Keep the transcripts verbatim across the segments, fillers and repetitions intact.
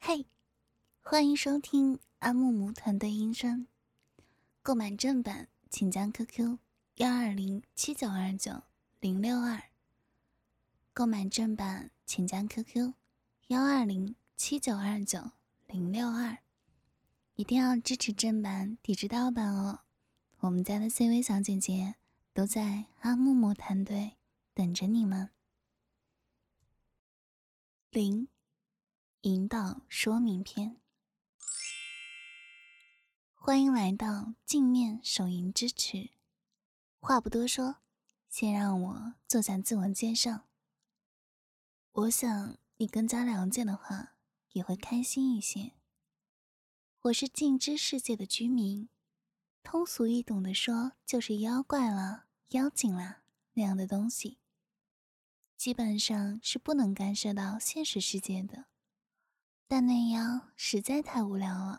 嘿，欢迎收听阿木木团队音声。购买正版，请加 Q Q 幺二零七九二九零六二。购买正版，请加 Q Q 幺二零七九二九零六二。一定要支持正版，抵制盗版哦！我们家的 C 位小姐姐都在阿木木团队等着你们。零引导说明篇。欢迎来到镜面手淫之曲。话不多说，先让我做下自我介绍。我想你更加了解的话，也会开心一些。我是镜之世界的居民，通俗易懂的说，就是妖怪啦、妖精啦那样的东西，基本上是不能干涉到现实世界的，但那样实在太无聊了。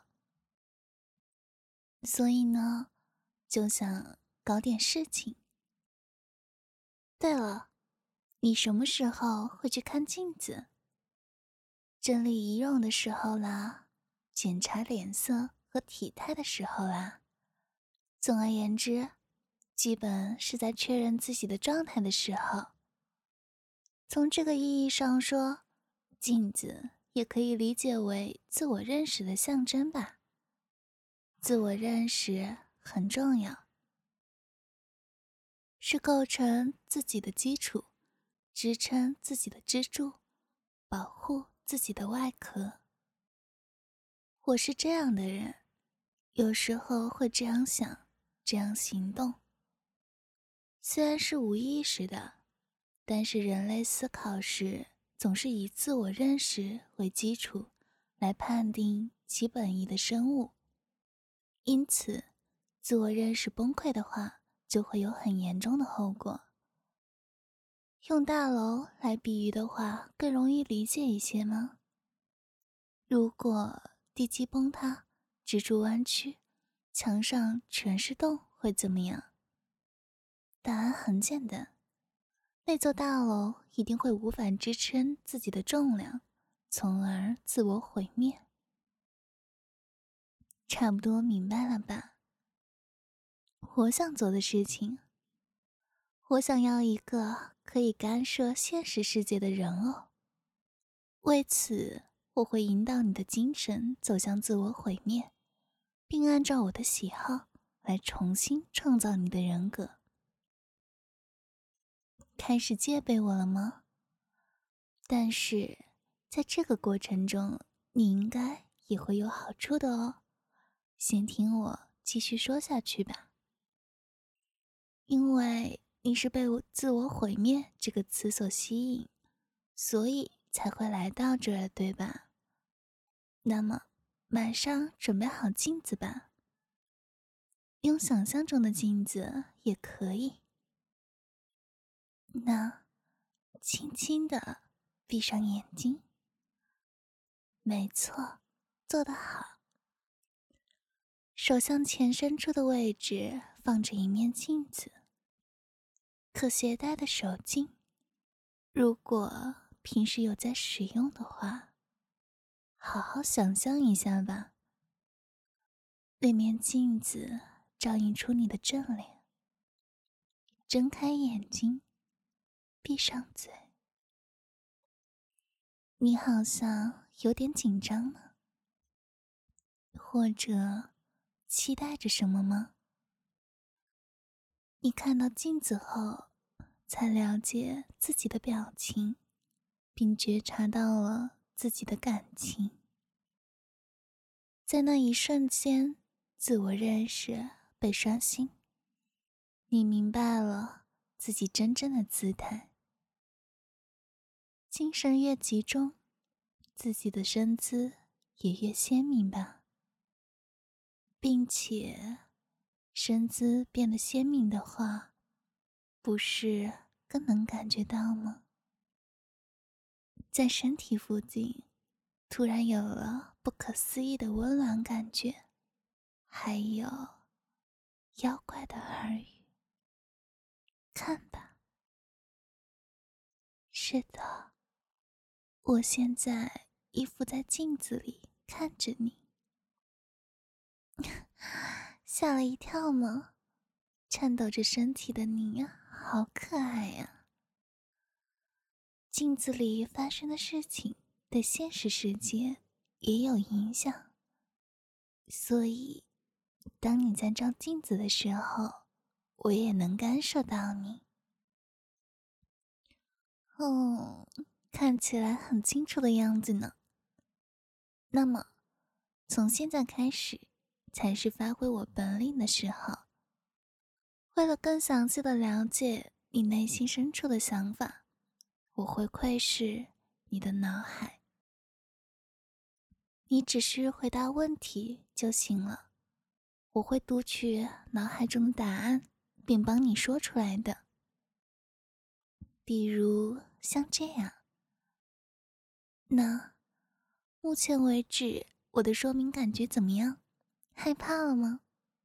所以呢，就想搞点事情。对了，你什么时候会去看镜子？整理仪容的时候啦，检查脸色和体态的时候啦。总而言之，基本是在确认自己的状态的时候。从这个意义上说，镜子也可以理解为自我认识的象征吧。自我认识很重要，是构成自己的基础，支撑自己的支柱，保护自己的外壳。我是这样的人，有时候会这样想，这样行动。虽然是无意识的，但是人类思考时总是以自我认识为基础来判定其本意的生物。因此，自我认识崩溃的话，就会有很严重的后果。用大楼来比喻的话，更容易理解一些吗？如果地基崩塌，支柱弯曲，墙上全是洞，会怎么样？答案很简单，那座大楼一定会无法支撑自己的重量，从而自我毁灭。差不多明白了吧？我想做的事情，我想要一个可以干涉现实世界的人偶。为此，我会引导你的精神走向自我毁灭，并按照我的喜好来重新创造你的人格。开始戒备我了吗？但是在这个过程中，你应该也会有好处的哦。先听我继续说下去吧。因为你是被我自我毁灭这个词所吸引，所以才会来到这儿，对吧？那么马上准备好镜子吧。用想象中的镜子也可以。那轻轻地闭上眼睛。没错，做得好。手向前伸出的位置放着一面镜子，可携带的手镜，如果平时有在使用的话，好好想象一下吧。那面镜子照映出你的正脸。睁开眼睛，闭上嘴。你好像有点紧张呢，或者期待着什么吗？你看到镜子后，才了解自己的表情，并觉察到了自己的感情。在那一瞬间，自我认识被刷新，你明白了自己真正的姿态。精神越集中，自己的身姿也越鲜明吧。并且身姿变得鲜明的话，不是更能感觉到吗？在身体附近突然有了不可思议的温暖感觉，还有妖怪的耳语。看吧。是的，我现在依附在镜子里看着你。吓了一跳吗？颤抖着身体的你呀，好可爱呀！镜子里发生的事情对现实世界也有影响，所以当你在照镜子的时候，我也能感受到你。哦，看起来很清楚的样子呢。那么，从现在开始，才是发挥我本领的时候。为了更详细的了解你内心深处的想法，我会窥视你的脑海。你只是回答问题就行了，我会读取脑海中的答案，并帮你说出来的。比如像这样。那目前为止，我的说明感觉怎么样？害怕了吗？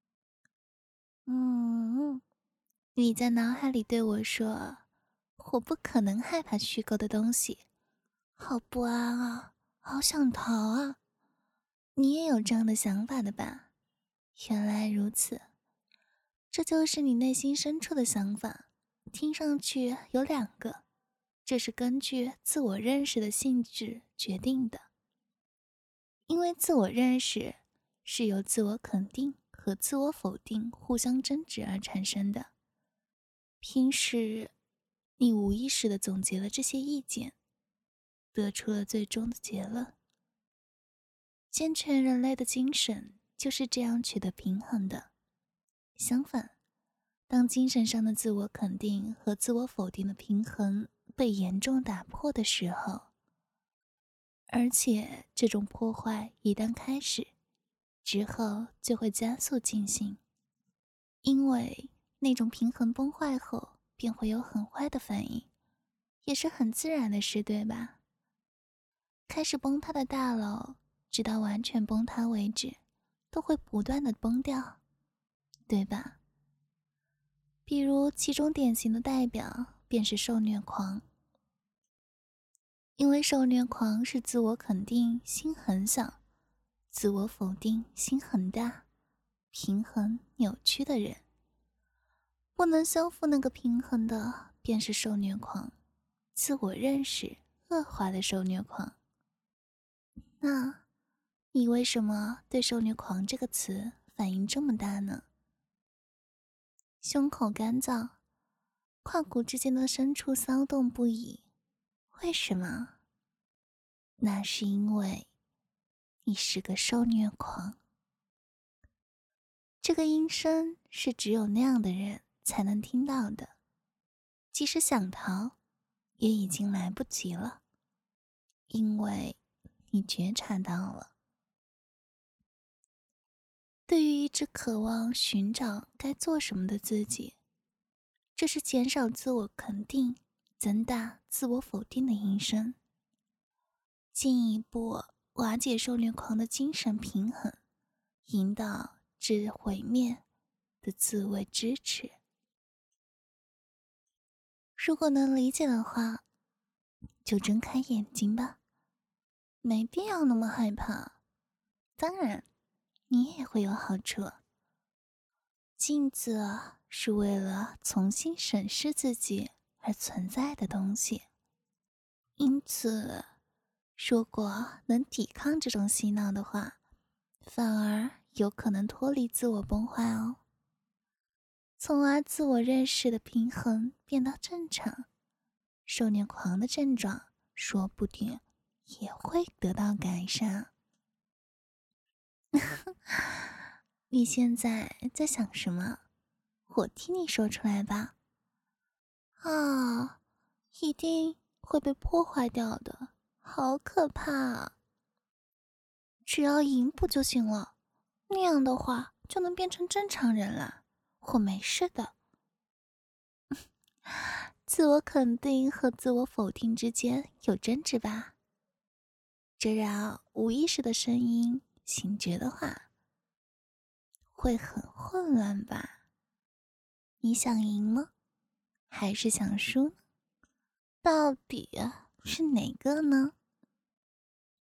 嗯，你在脑海里对我说，我不可能害怕虚构的东西，好不安啊，好想逃啊。你也有这样的想法的吧？原来如此，这就是你内心深处的想法。听上去有两个，这是根据自我认识的性质决定的。因为自我认识是由自我肯定和自我否定互相争执而产生的。平时你无意识地总结了这些意见，得出了最终的结论。健全人类的精神就是这样取得平衡的。相反，当精神上的自我肯定和自我否定的平衡被严重打破的时候，而且这种破坏一旦开始，之后就会加速进行，因为那种平衡崩坏后便会有很坏的反应，也是很自然的事，对吧？开始崩塌的大楼，直到完全崩塌为止，都会不断的崩掉，对吧？比如其中典型的代表便是受虐狂。因为受虐狂是自我肯定心很小，自我否定心很大，平衡扭曲的人。不能修复那个平衡的便是受虐狂，自我认识恶化的受虐狂。那你为什么对受虐狂这个词反应这么大呢？胸口干燥，胯骨之间的深处骚动不已，为什么？那是因为你是个受虐狂。这个音声是只有那样的人才能听到的，即使想逃，也已经来不及了，因为你觉察到了。对于一直渴望寻找该做什么的自己，这是减少自我肯定、增大自我否定的音声，进一步瓦解受虐狂的精神平衡，引导至毁灭的自卫支持。如果能理解的话，就睁开眼睛吧，没必要那么害怕。当然，你也会有好处。镜子啊，是为了重新审视自己而存在的东西，因此，如果能抵抗这种洗脑的话，反而有可能脱离自我崩坏哦，从而自我认识的平衡变到正常，受虐狂的症状说不定也会得到改善。你现在在想什么？我替你说出来吧。啊，一定会被破坏掉的，好可怕啊！只要赢不就行了，那样的话就能变成正常人了。我没事的。自我肯定和自我否定之间有争执吧？这让无意识的声音醒觉的话，会很混乱吧？你想赢吗？还是想输呢？到底是哪个呢？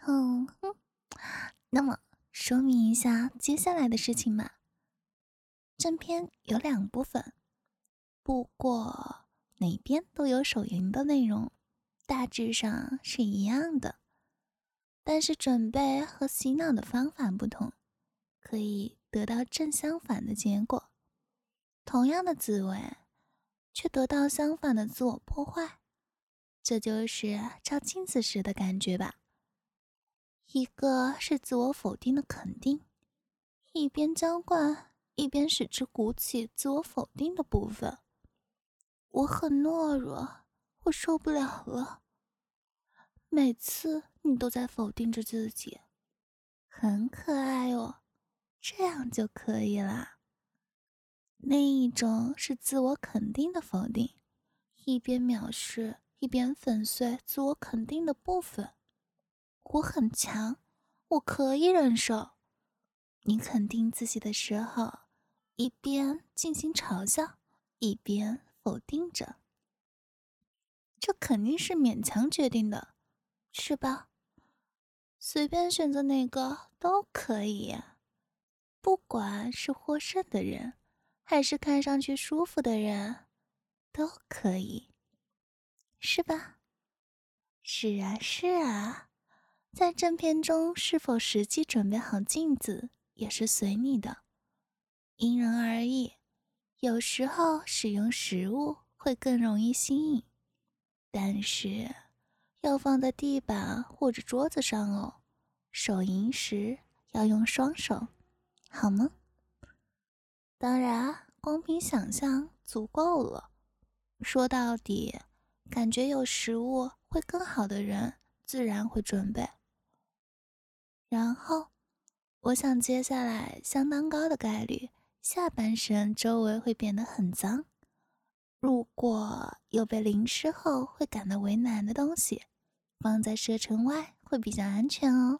哼哼，那么说明一下接下来的事情吧。正片有两部分，不过哪边都有手淫的内容，大致上是一样的，但是准备和洗脑的方法不同，可以得到正相反的结果。同样的滋味，却得到相反的自我破坏，这就是照镜子时的感觉吧。一个是自我否定的肯定，一边浇灌，一边使之鼓起自我否定的部分。我很懦弱，我受不了了。每次你都在否定着自己，很可爱哦，这样就可以了。另一种是自我肯定的否定，一边藐视，一边粉碎自我肯定的部分。我很强，我可以忍受。你肯定自己的时候，一边进行嘲笑，一边否定着。这肯定是勉强决定的，是吧？随便选择哪个都可以，不管是获胜的人，还是看上去舒服的人，都可以，是吧？是啊，是啊，在正片中是否实际准备好镜子也是随你的，因人而异。有时候使用食物会更容易吸引，但是要放在地板或者桌子上哦。手淫时要用双手，好吗？当然，光凭想象足够了。说到底，感觉有食物会更好的人，自然会准备。然后，我想接下来相当高的概率，下半身周围会变得很脏。如果有被淋湿后会感到为难的东西，放在射程外会比较安全哦。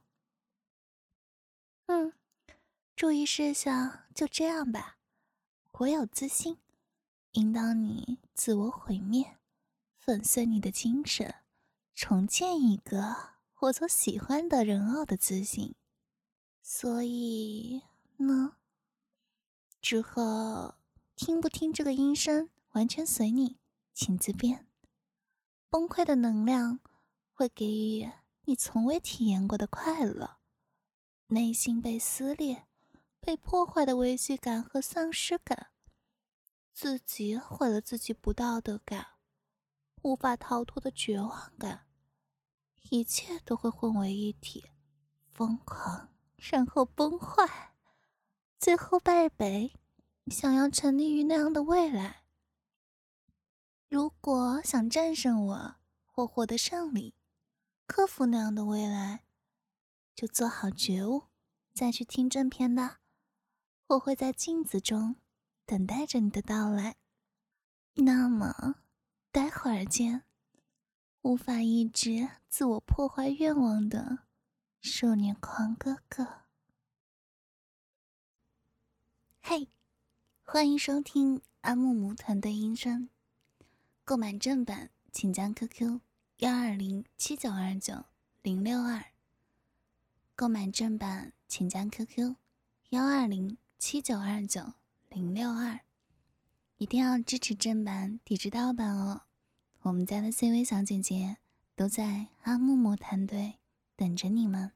嗯，注意事项就这样吧。我有自信，引导你自我毁灭，粉碎你的精神，重建一个我所喜欢的人偶的自信。所以呢，之后听不听这个音声完全随你，请自便。崩溃的能量会给予你从未体验过的快乐，内心被撕裂、被破坏的危机感和丧失感，自己毁了自己不道德感，无法逃脱的绝望感，一切都会混为一体，疯狂，然后崩坏，最后败北，想要沉溺于那样的未来。如果想战胜我或获得胜利，克服那样的未来，就做好觉悟，再去听正片吧。我会在镜子中等待着你的到来。那么，待会儿见。无法抑制自我破坏愿望的少年狂哥哥。嘿，欢迎收听阿木木团队音声。购买正版，请将 Q Q 幺二零七九二九零六二。购买正版，请将 Q Q 幺二零七九二九零六二。一定要支持正版，抵制盗版哦！我们家的 C 位小姐姐都在阿木木团队等着你们。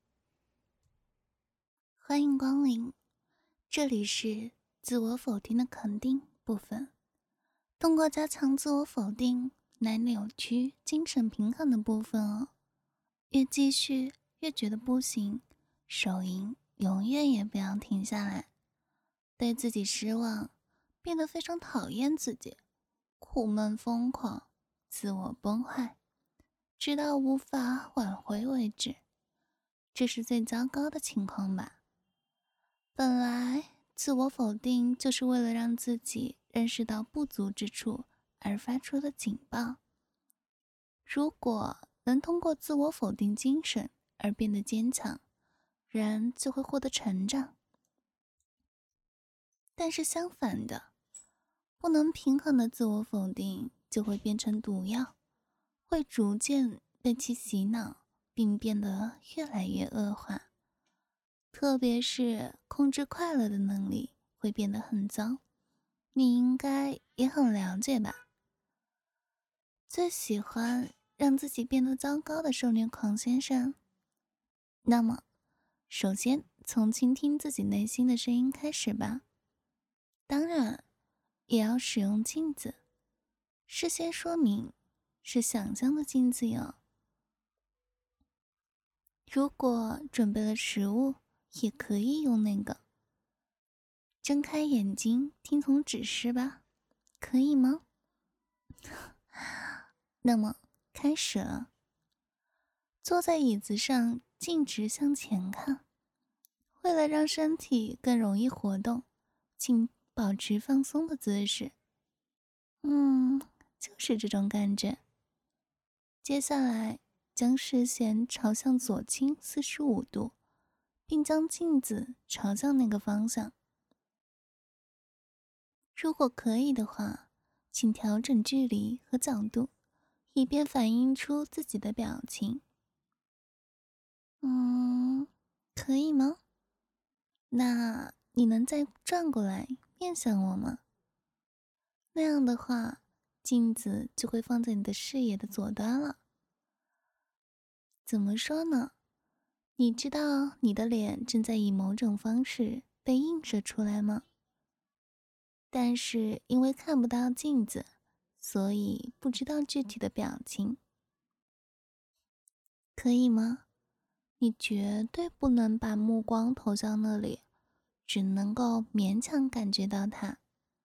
欢迎光临，这里是自我否定的肯定部分。通过加强自我否定来扭曲精神平衡的部分哦。越继续越觉得不行，手淫永远也不要停下来。对自己失望，变得非常讨厌自己，苦闷疯狂，自我崩坏，直到无法挽回为止。这是最糟糕的情况吧。本来自我否定就是为了让自己认识到不足之处而发出的警报。如果能通过自我否定精神而变得坚强，人就会获得成长。但是相反的，不能平衡的自我否定就会变成毒药，会逐渐被其洗脑， 并变得越来越恶化。特别是控制快乐的能力会变得很糟，你应该也很了解吧？最喜欢让自己变得糟糕的受虐狂先生。那么，首先从倾听自己内心的声音开始吧。当然，也要使用镜子。事先说明，是想象的镜子哟。如果准备了食物，也可以用那个。睁开眼睛，听从指示吧，可以吗？那么，开始了。坐在椅子上，径直向前看。为了让身体更容易活动，请保持放松的姿势。嗯，就是这种感觉。接下来，将视线朝向左倾四十五度，并将镜子朝向那个方向。如果可以的话，请调整距离和角度，以便反映出自己的表情。嗯，可以吗？那你能再转过来面向我吗？那样的话，镜子就会放在你的视野的左端了。怎么说呢？你知道你的脸正在以某种方式被映射出来吗？但是因为看不到镜子，所以不知道具体的表情。可以吗？你绝对不能把目光投向那里，只能够勉强感觉到它。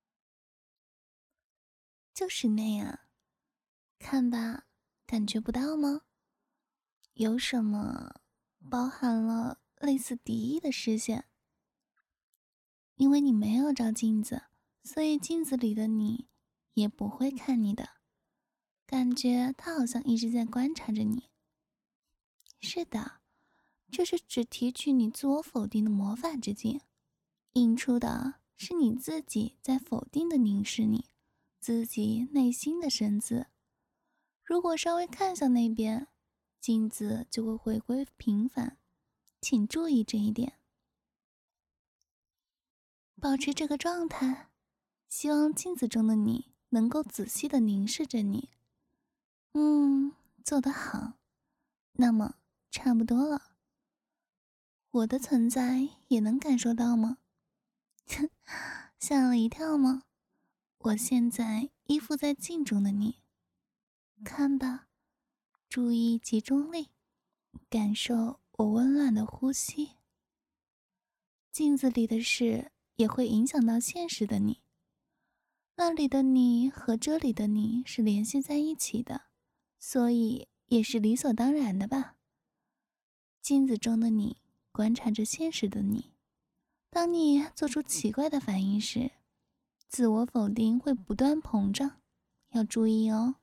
就是那样，看吧，感觉不到吗？有什么包含了类似敌意的视线？因为你没有照镜子，所以镜子里的你也不会看你的，感觉他好像一直在观察着你。是的，这是只提取你自我否定的魔法之镜，映出的是你自己在否定的凝视你自己内心的身子。如果稍微看向那边，镜子就会回归平凡，请注意这一点。保持这个状态，希望镜子中的你能够仔细地凝视着你。嗯，做得好。那么，差不多了。我的存在也能感受到吗？吓了一跳吗？我现在依附在镜中的你，看吧，注意集中力，感受我温暖的呼吸。镜子里的事也会影响到现实的你，那里的你和这里的你是联系在一起的，所以也是理所当然的吧。镜子中的你观察着现实的你，当你做出奇怪的反应时，自我否定会不断膨胀，要注意哦。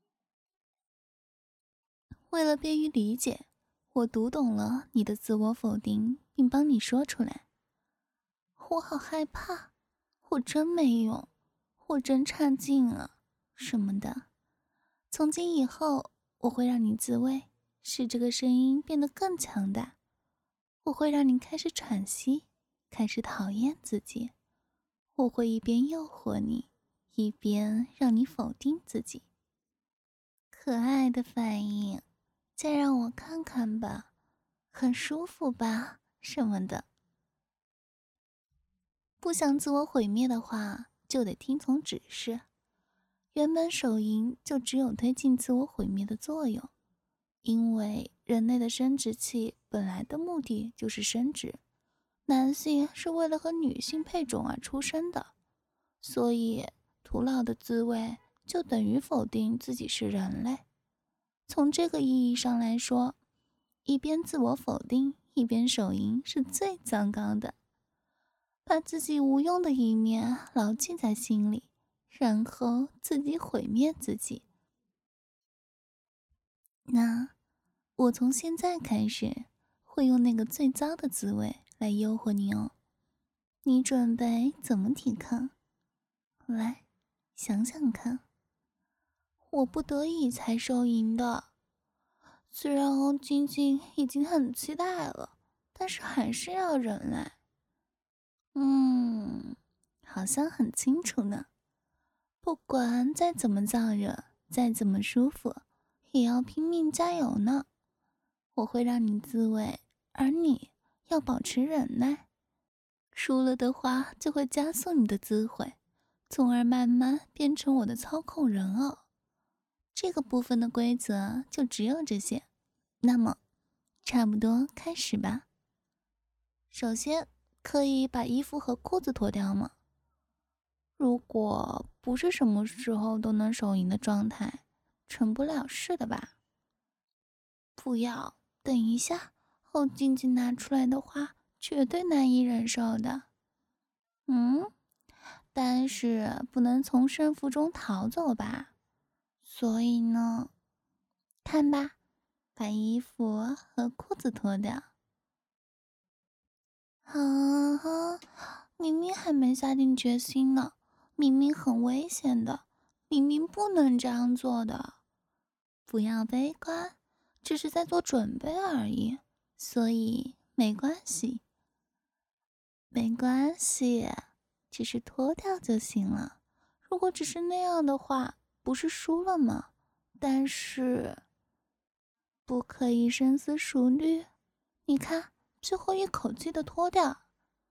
为了便于理解，我读懂了你的自我否定，并帮你说出来。我好害怕，我真没用，我真差劲啊，什么的。从今以后，我会让你自慰，使这个声音变得更强大。我会让你开始喘息，开始讨厌自己。我会一边诱惑你，一边让你否定自己。可爱的反应，再让我看看吧，很舒服吧，什么的。不想自我毁灭的话，就得听从指示。原本手淫就只有推进自我毁灭的作用，因为人类的生殖器本来的目的就是生殖，男性是为了和女性配种而出生的，所以徒劳的自慰就等于否定自己是人类。从这个意义上来说，一边自我否定一边手淫是最糟糕的。把自己无用的一面牢记在心里，然后自己毁灭自己。那我从现在开始会用那个最糟的滋味来诱惑你哦。你准备怎么抵抗？来，想想看。我不得已才受淫的， 虽然欧晶晶已经很期待了，但是还是要忍耐。嗯，好像很清楚呢。不管再怎么燥热，再怎么舒服，也要拼命加油呢。我会让你自慰，而你要保持忍耐。输了的话，就会加速你的自毁，从而慢慢变成我的操控人偶。这个部分的规则就只有这些。那么，差不多开始吧。首先，可以把衣服和裤子脱掉吗？如果不是什么时候都能手淫的状态，成不了事的吧？不要，等一下，后静静拿出来的话，绝对难以忍受的。嗯，但是不能从胜负中逃走吧？所以呢，看吧，把衣服和裤子脱掉。啊哈，明明还没下定决心呢，明明很危险的，明明不能这样做的。不要悲观，只是在做准备而已，所以没关系。没关系，只是脱掉就行了。如果只是那样的话，不是输了吗？但是不可以深思熟虑。你看，最后一口气的脱掉。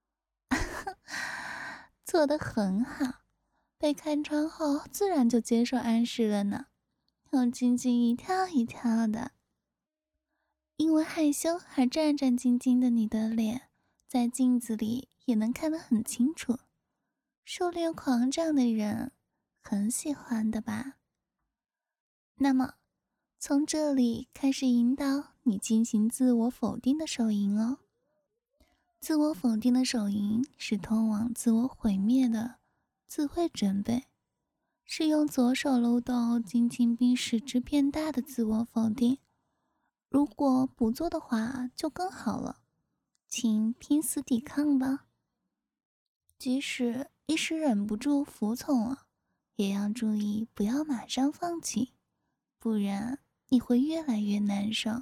做得很好，被看穿后自然就接受暗示了呢。我静静一跳一跳的，因为害羞而战战兢兢的你的脸，在镜子里也能看得很清楚。狩猎狂这样的人，很喜欢的吧？那么，从这里开始引导你进行自我否定的手淫哦。自我否定的手淫是通往自我毁灭的自卫准备，是用左手撸动精进并使之变大的自我否定。如果不做的话就更好了，请拼死抵抗吧。即使一时忍不住服从了，也要注意不要马上放弃，不然你会越来越难受。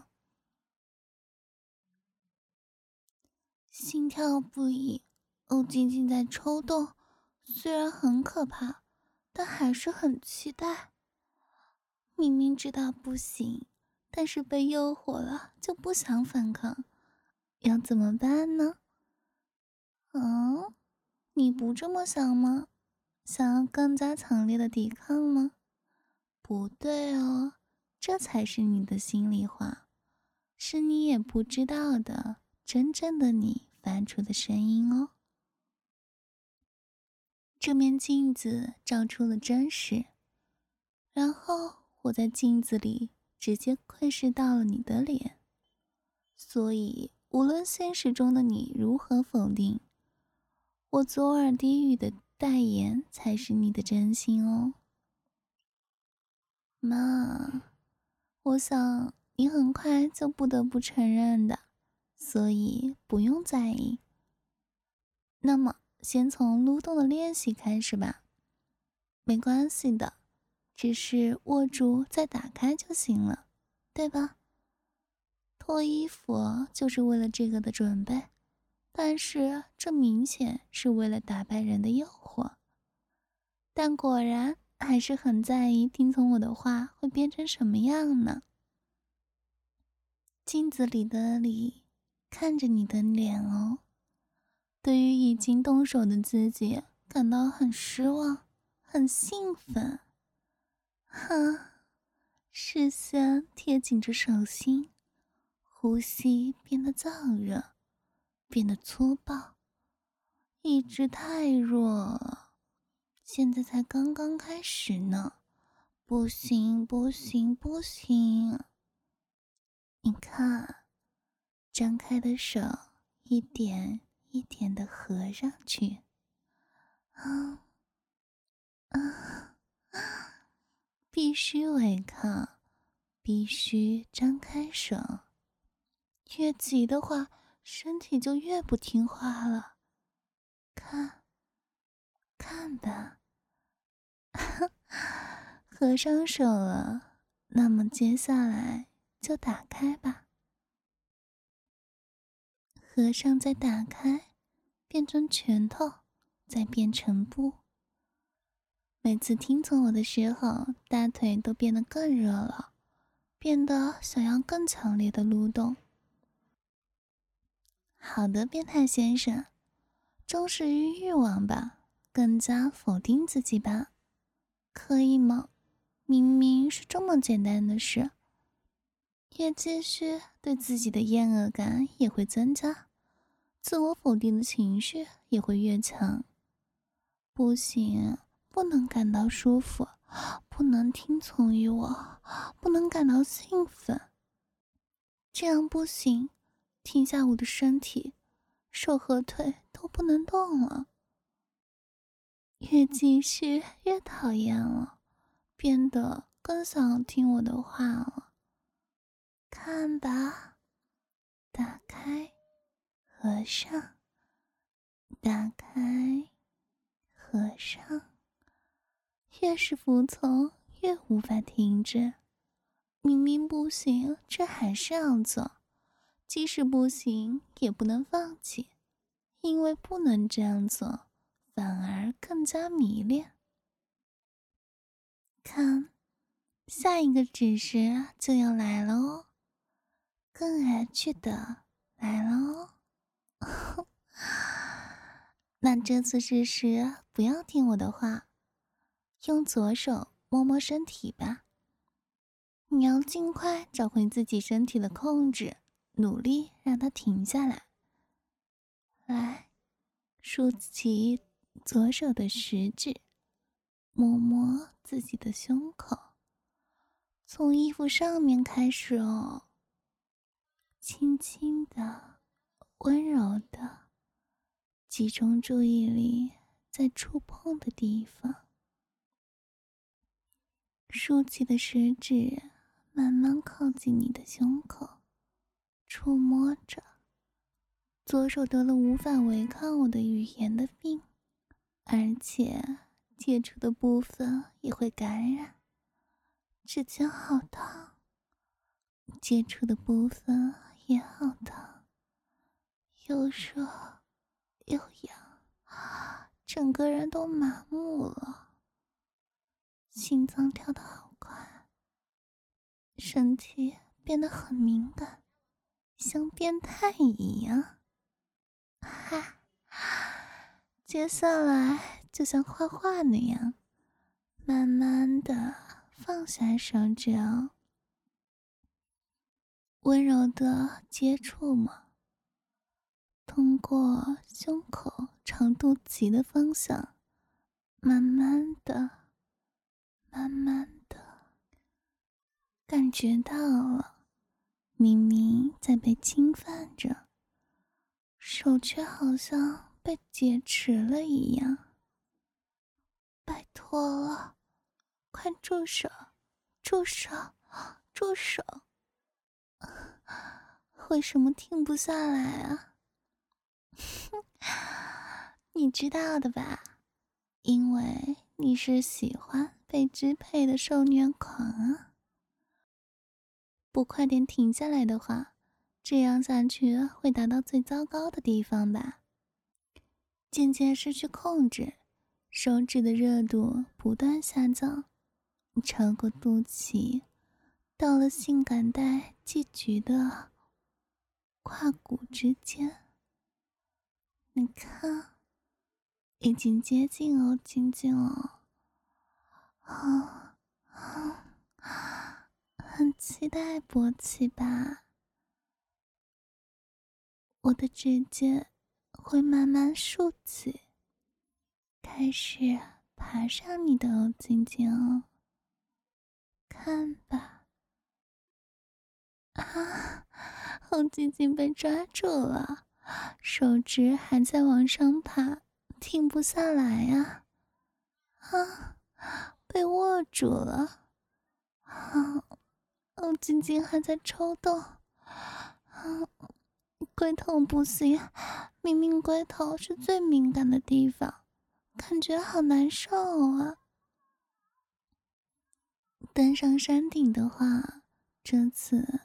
心跳不已，欧静静在抽动，虽然很可怕，但还是很期待。明明知道不行，但是被诱惑了就不想反抗，要怎么办呢？嗯，你不这么想吗？想要更加强烈的抵抗吗？不对哦，这才是你的心里话，是你也不知道的真正的你发出的声音哦。这面镜子照出了真实，然后我在镜子里直接窥视到了你的脸，所以无论现实中的你如何否定，我左耳低语的代言才是你的真心哦。妈，我想你很快就不得不承认的，所以不用在意。那么先从撸动的练习开始吧，没关系的，只是握住再打开就行了，对吧？脱衣服就是为了这个的准备，但是这明显是为了打败人的诱惑。但果然还是很在意听从我的话会变成什么样呢？镜子里的你看着你的脸哦，对于已经动手的自己感到很失望，很兴奋。哈，视线贴紧着手心，呼吸变得燥热，变得粗暴，意志太弱了。现在才刚刚开始呢，不行不行不行！你看，张开的手一点一点的合上去，啊啊啊！必须违抗，必须张开手。越急的话，身体就越不听话了。看，看吧，合上手了。那么接下来就打开吧。合上再打开，变成拳头，再变成布。每次听从我的时候，大腿都变得更热了，变得想要更强烈的撸动。好的，变态先生，忠实于欲望吧，更加否定自己吧，可以吗？明明是这么简单的事。越继续，对自己的厌恶感也会增加，自我否定的情绪也会越强。不行，不能感到舒服，不能听从于我，不能感到兴奋。这样不行，停下我的身体，手和腿都不能动了。越继续越讨厌了，变得更想听我的话了。看吧，打开，合上，打开，合上。越是服从，越无法停止。明明不行，这还是要做。即使不行，也不能放弃，因为不能这样做，反而更加迷恋。看，下一个指示就要来了哦，更 H 的来了哦。那这次试试不要听我的话，用左手摸摸身体吧。你要尽快找回自己身体的控制，努力让它停下来。来，竖起左手的食指，摸摸自己的胸口，从衣服上面开始哦，轻轻的，温柔的，集中注意力在触碰的地方。竖起的食指慢慢靠近你的胸口，触摸着。左手得了无法违抗我的语言的病，而且接触的部分也会感染。指尖好烫，接触的部分也好烫，又热又痒，整个人都麻木了，心脏跳得好快，身体变得很敏感，像变态一样。哈，接下来就像画画那样，慢慢的放下手指哦，温柔的接触嘛，通过胸口长肚脐的方向，慢慢的、慢慢的感觉到了，明明在被侵犯着，手却好像被劫持了一样。拜托了，快住手！住手！住手！为什么停不下来啊？你知道的吧，因为你是喜欢被支配的受虐狂啊。不快点停下来的话，这样下去会达到最糟糕的地方吧。渐渐失去控制，手指的热度不断下降，超过肚脐，到了性感带寄居的胯骨之间。你看，已经接近哦，静静哦，啊啊，很期待勃起吧？我的指尖会慢慢竖起，开始爬上你的欧静静哦，看吧。啊，欧静静被抓住了，手指还在往上爬，停不下来呀、啊！啊，被握住了。啊，欧静静还在抽动。啊，龟头不行，明明龟头是最敏感的地方，感觉好难受啊。登上山顶的话，这次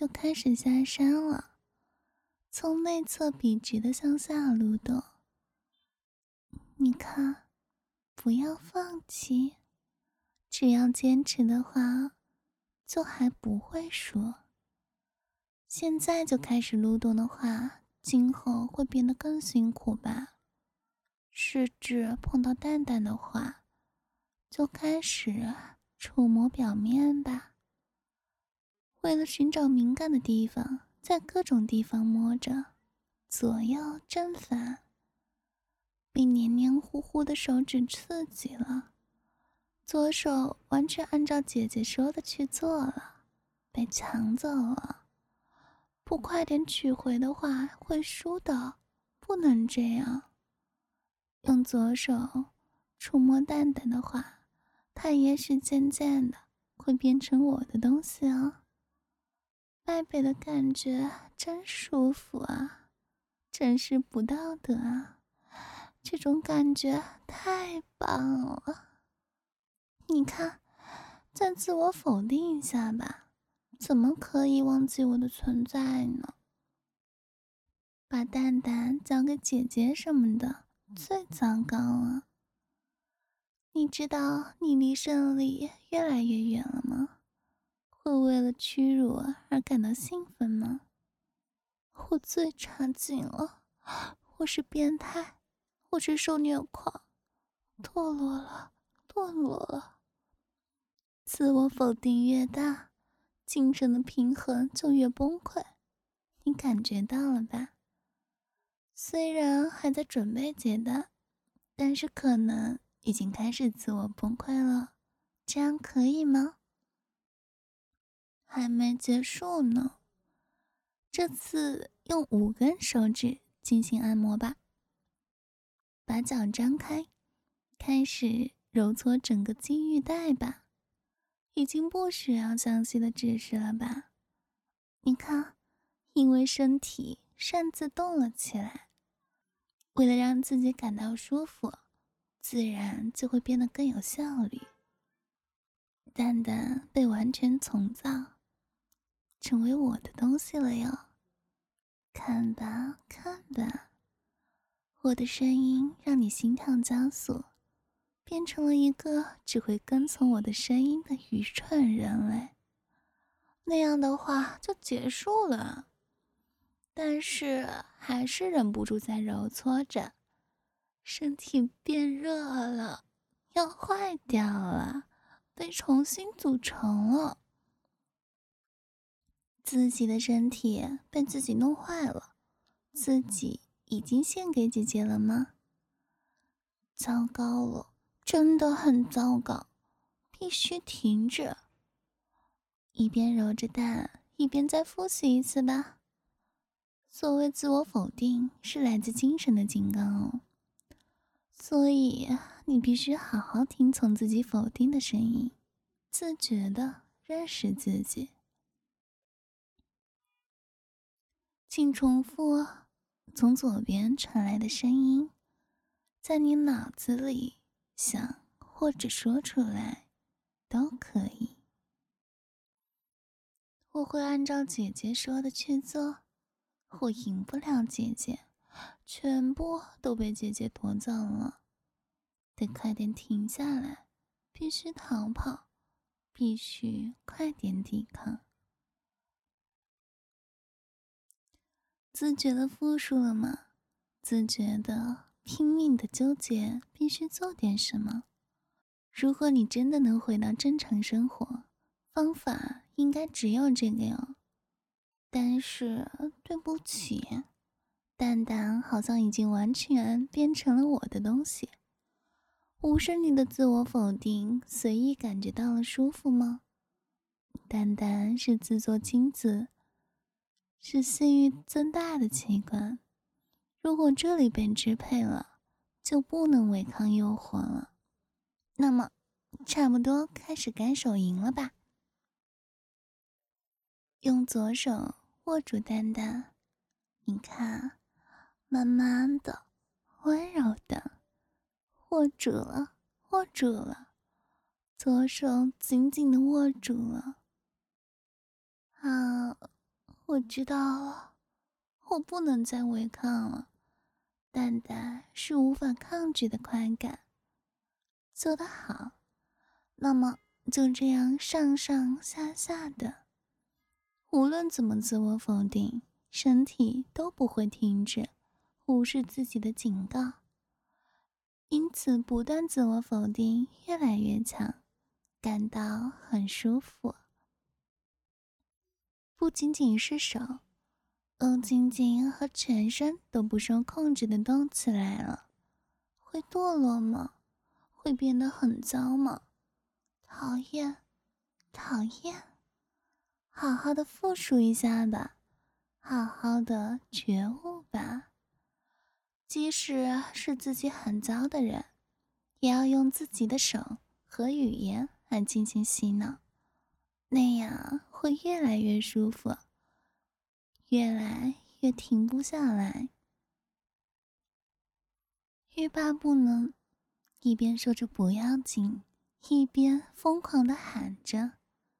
就开始下山了，从内侧笔直的向下撸动。你看，不要放弃，只要坚持的话，就还不会输。现在就开始撸动的话，今后会变得更辛苦吧。试纸碰到蛋蛋的话，就开始触摸表面吧。为了寻找敏感的地方，在各种地方摸着，左右正反。被黏黏糊糊的手指刺激了，左手完全按照姐姐说的去做了，被抢走了。不快点取回的话会输的，不能这样。用左手触摸蛋蛋的话，它也许渐渐的会变成我的东西哦。麦北的感觉真舒服啊，真是不道德啊，这种感觉太棒了。你看，再自我否定一下吧，怎么可以忘记我的存在呢？把蛋蛋交给姐姐什么的，最糟糕了。你知道你离胜利越来越远了吗？会为了屈辱而感到兴奋吗？我最差劲了，我是变态，我是受虐狂，堕落了，堕落了。自我否定越大，精神的平衡就越崩溃，你感觉到了吧？虽然还在准备阶段，但是可能已经开始自我崩溃了，这样可以吗？还没结束呢，这次用五根手指进行按摩吧。把脚张开，开始揉搓整个金玉带吧。已经不需要详细的指示了吧？你看，因为身体擅自动了起来，为了让自己感到舒服，自然就会变得更有效率。蛋蛋被完全重造，成为我的东西了哟。看吧，看吧，我的声音让你心跳加速，变成了一个只会跟从我的声音的愚蠢人类。那样的话就结束了，但是还是忍不住在揉搓着，身体变热了，要坏掉了，被重新组成了。自己的身体被自己弄坏了，自己已经献给姐姐了吗？糟糕了，真的很糟糕，必须停止。一边揉着蛋，一边再复习一次吧。所谓自我否定是来自精神的警告哦，所以你必须好好听从自己否定的声音，自觉地认识自己。请重复从左边传来的声音，在你脑子里想或者说出来都可以。我会按照姐姐说的去做，我赢不了姐姐，全部都被姐姐夺走了。得快点停下来，必须逃跑，必须快点抵抗。自觉的复述了吗？自觉的拼命的纠结，必须做点什么。如果你真的能回到正常生活，方法应该只有这个哟。但是对不起，蛋蛋好像已经完全变成了我的东西。无视你的自我否定，随意感觉到了舒服吗？蛋蛋是自作精子，是性欲增大的器官。如果这里被支配了，就不能违抗诱惑了。那么，差不多开始该手淫了吧？用左手握住蛋蛋，你看，慢慢的，温柔的，握住了，握住了，左手紧紧的握住了。啊， 我知道了，我不能再违抗了。蛋蛋是无法抗拒的快感。做得好，那么就这样上上下下的，无论怎么自我否定，身体都不会停止，无视自己的警告。因此不断自我否定越来越强，感到很舒服。不仅仅是手，欧晶晶和全身都不受控制的动起来了。会堕落吗？会变得很糟吗？讨厌，讨厌。好好的复述一下吧，好好的觉悟吧。即使是自己很糟的人，也要用自己的手和语言来进行洗脑，那样会越来越舒服，越来越停不下来。欲罢不能，一边说着不要紧，一边疯狂地喊着。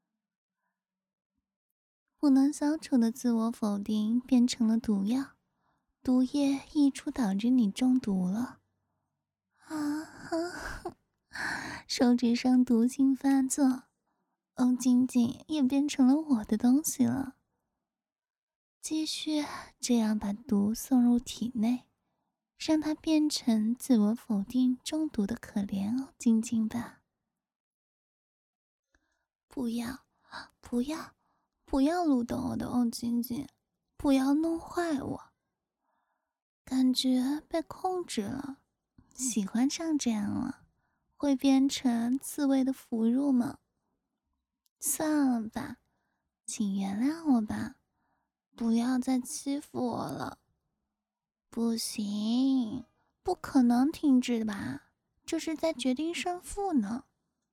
不能消除的自我否定变成了毒药，毒液溢出导致你中毒了。啊哈！手指上毒性发作，欧晶晶也变成了我的东西了。继续这样把毒送入体内，让它变成自我否定中毒的可怜欧晶晶吧。不要，不要，不要撸动我的欧晶晶，不要弄坏我。感觉被控制了，喜欢上这样了，会变成刺猬的俘虏吗？算了吧，请原谅我吧，不要再欺负我了。不行，不可能停止吧，这是在决定胜负呢。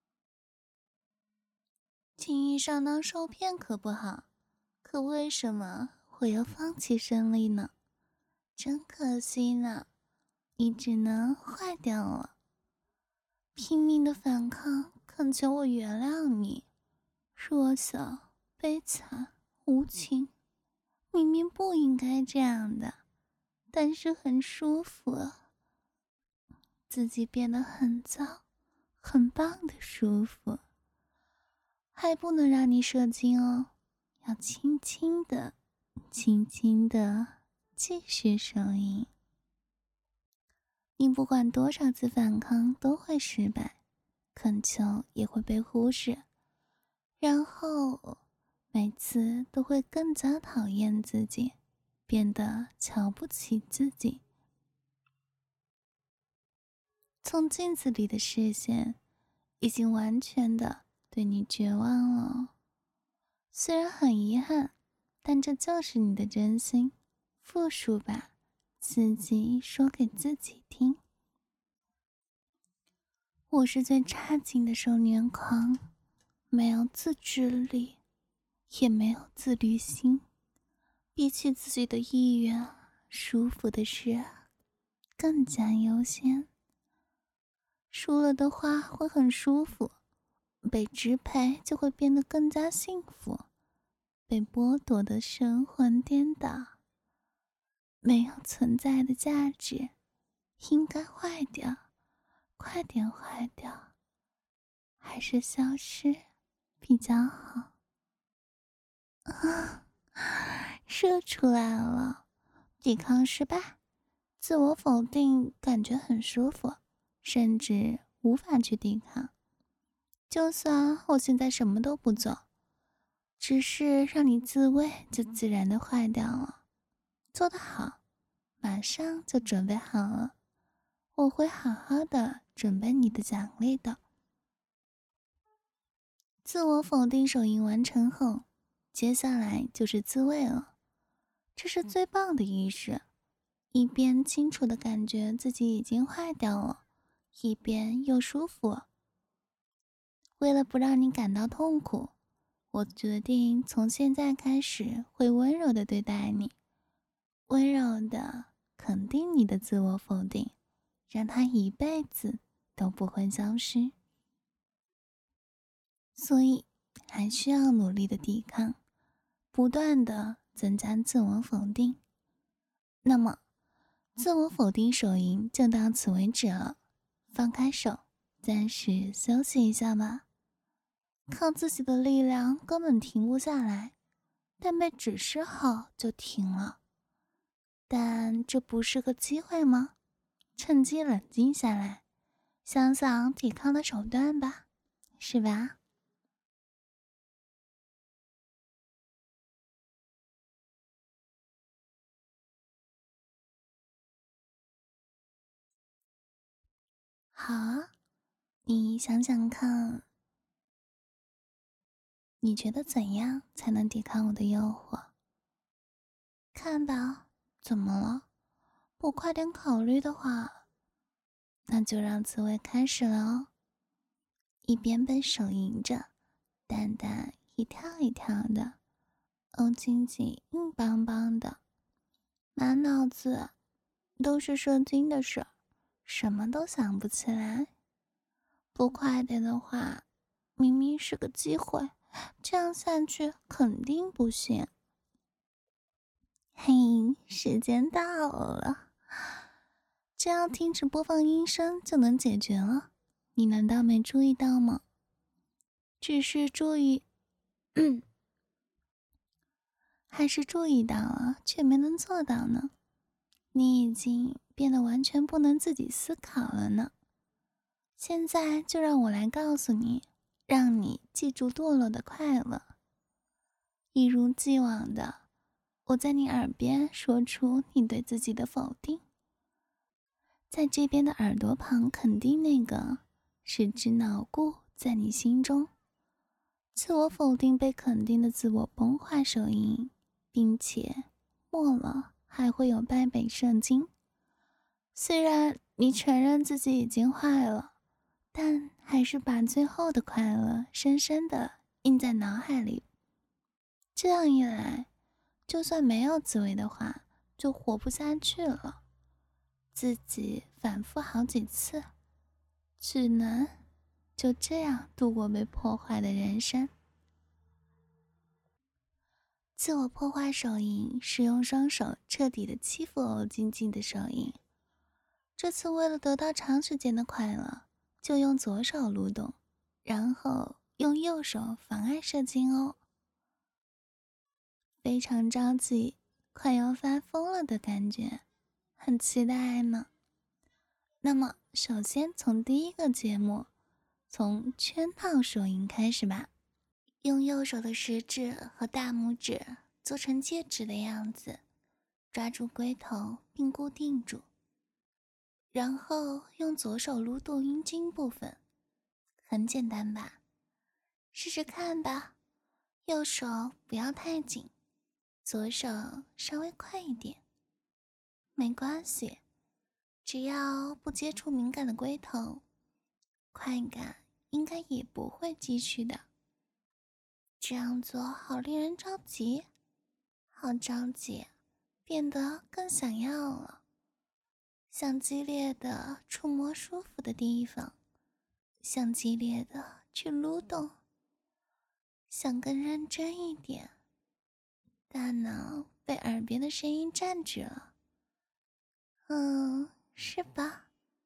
轻易上当受骗可不好，可为什么会有放弃胜利呢？真可惜呢，你只能坏掉了。拼命的反抗，恳求我原谅你。弱小、悲惨、无情，明明不应该这样的，但是很舒服啊。自己变得很糟，很棒的舒服。还不能让你射精哦，要轻轻的、轻轻的继续手淫。你不管多少次反抗都会失败，恳求也会被忽视，然后每次都会更加讨厌自己，变得瞧不起自己。从镜子里的视线已经完全的对你绝望了。虽然很遗憾，但这就是你的真心。复述吧，自己说给自己听。我是最差劲的受虐狂，没有自制力，也没有自律心。比起自己的意愿，舒服的事更加优先。输了的话会很舒服，被支配就会变得更加幸福，被剥夺的神魂颠倒，没有存在的价值，应该坏掉，快点坏掉，还是消失比较好。啊，射出来了，抵抗失败，自我否定感觉很舒服，甚至无法去抵抗。就算我现在什么都不做，只是让你自慰就自然的坏掉了。做得好，马上就准备好了，我会好好的准备你的奖励的。自我否定手淫完成后，接下来就是自慰了。这是最棒的仪式，一边清楚的感觉自己已经坏掉了，一边又舒服。为了不让你感到痛苦，我决定从现在开始会温柔的对待你，温柔的肯定你的自我否定，让它一辈子都不会消失。所以还需要努力的抵抗，不断的增加自我否定。那么，自我否定手淫就到此为止了，放开手，暂时休息一下吧。靠自己的力量根本停不下来，但被指示后就停了。但这不是个机会吗？趁机冷静下来，想想抵抗的手段吧，是吧？好啊，你想想看，你觉得怎样才能抵抗我的诱惑？看吧，怎么了？不快点考虑的话，那就让刺猬开始了哦。一边被手淫着，蛋蛋一跳一跳的，欧青青硬邦邦的，满脑子都是射精的事儿，什么都想不起来。不快点的话，明明是个机会，这样下去肯定不行。嘿，时间到了，只要停止播放音声就能解决了，你难道没注意到吗？只是注意，嗯，还是注意到了，却没能做到呢。你已经变得完全不能自己思考了呢。现在就让我来告诉你，让你记住堕落的快乐。一如既往的，我在你耳边说出你对自己的否定，在这边的耳朵旁肯定那个是只脑固在你心中。自我否定被肯定的自我崩坏手淫，并且末了还会有败北射精。虽然你承认自己已经坏了，但还是把最后的快乐深深地印在脑海里。这样一来，就算没有滋味的话，就活不下去了。自己反复好几次，只能就这样度过被破坏的人生。自我破坏手淫是用双手彻底的欺负欧静静的手淫。这次为了得到长时间的快乐，就用左手撸动，然后用右手妨碍射精哦。非常着急，快要发疯了的感觉，很期待呢。那么，首先从第一个节目，从圈套手淫开始吧。用右手的食指和大拇指做成戒指的样子，抓住龟头并固定住，然后用左手撸动阴茎部分。很简单吧？试试看吧。右手不要太紧，左手稍微快一点。没关系，只要不接触敏感的龟头，快感应该也不会继续的。这样做好令人着急，好着急，变得更想要了，想激烈的触摸舒服的地方，想激烈的去撸动，想更认真一点。大脑被耳边的声音占据了，嗯，是吧？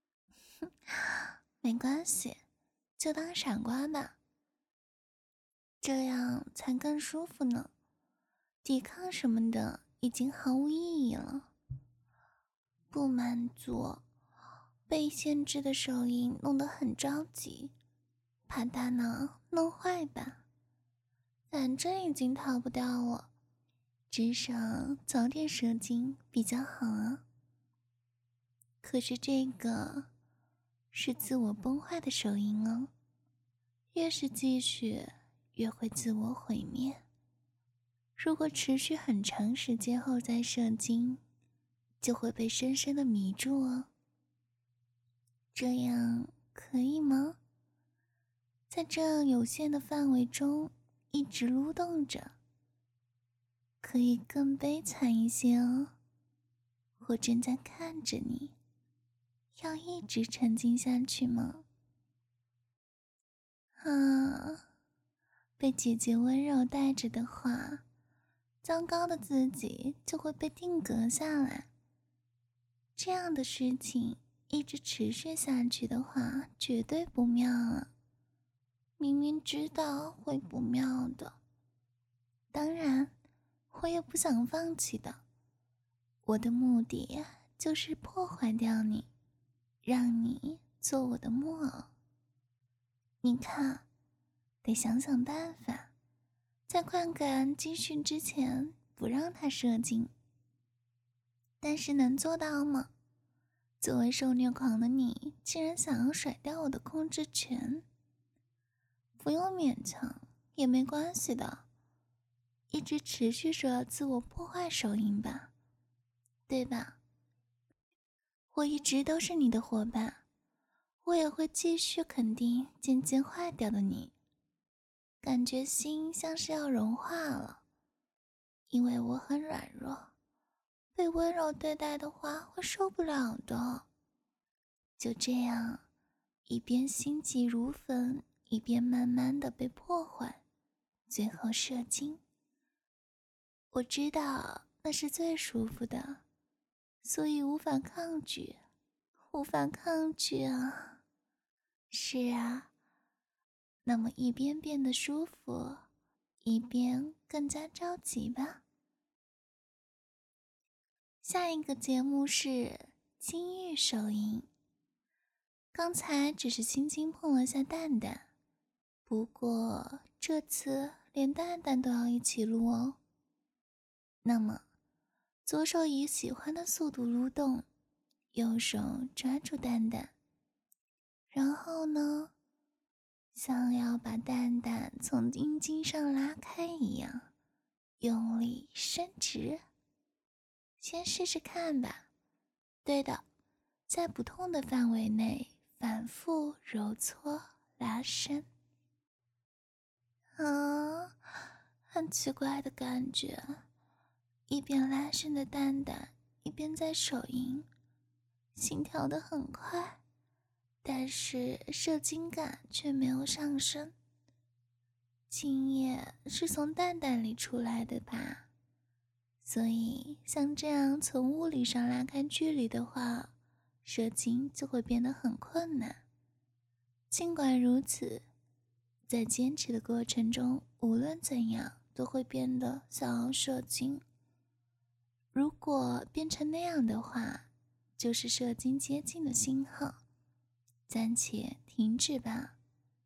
没关系，就当傻瓜吧，这样才更舒服呢。抵抗什么的已经毫无意义了。不满足，被限制的手淫弄得很着急，怕大脑弄坏吧。反正已经逃不掉了，至少早点射精比较好啊。可是这个是自我崩坏的手淫哦，越是继续越会自我毁灭。如果持续很长时间后再射精，就会被深深的迷住哦。这样可以吗？在这有限的范围中一直撸动着，可以更悲惨一些哦。我正在看着你，要一直沉浸下去吗？啊，被姐姐温柔带着的话， 糟糕的自己就会被定格下来。这样的事情一直持续下去的话，绝对不妙啊！明明知道会不妙的，当然，我也不想放弃的。我的目的就是破坏掉你，让你做我的木偶。你看，得想想办法，在快感击训之前不让他射精。但是能做到吗？作为受虐狂的你，竟然想要甩掉我的控制权？不用勉强，也没关系的。一直持续着自我破坏手淫吧，对吧？我一直都是你的伙伴，我也会继续肯定渐渐坏掉的你。感觉心像是要融化了，因为我很软弱，被温柔对待的话会受不了的。就这样，一边心急如焚，一边慢慢的被破坏，最后射精。我知道那是最舒服的，所以无法抗拒，无法抗拒啊！是啊，那么一边变得舒服，一边更加着急吧。下一个节目是金玉手淫。刚才只是轻轻碰了下蛋蛋，不过这次连蛋蛋都要一起撸哦。那么，左手以喜欢的速度撸动，右手抓住蛋蛋，然后呢，像要把蛋蛋从阴茎上拉开一样，用力伸直。先试试看吧。对的，在不痛的范围内反复揉搓拉伸。啊，很奇怪的感觉，一边拉伸的蛋蛋，一边在手淫，心跳得很快，但是射精感却没有上升。精液是从蛋蛋里出来的吧？所以像这样从物理上拉开距离的话，射精就会变得很困难。尽管如此，在坚持的过程中，无论怎样都会变得想要射精。如果变成那样的话，就是射精接近的信号，暂且停止吧。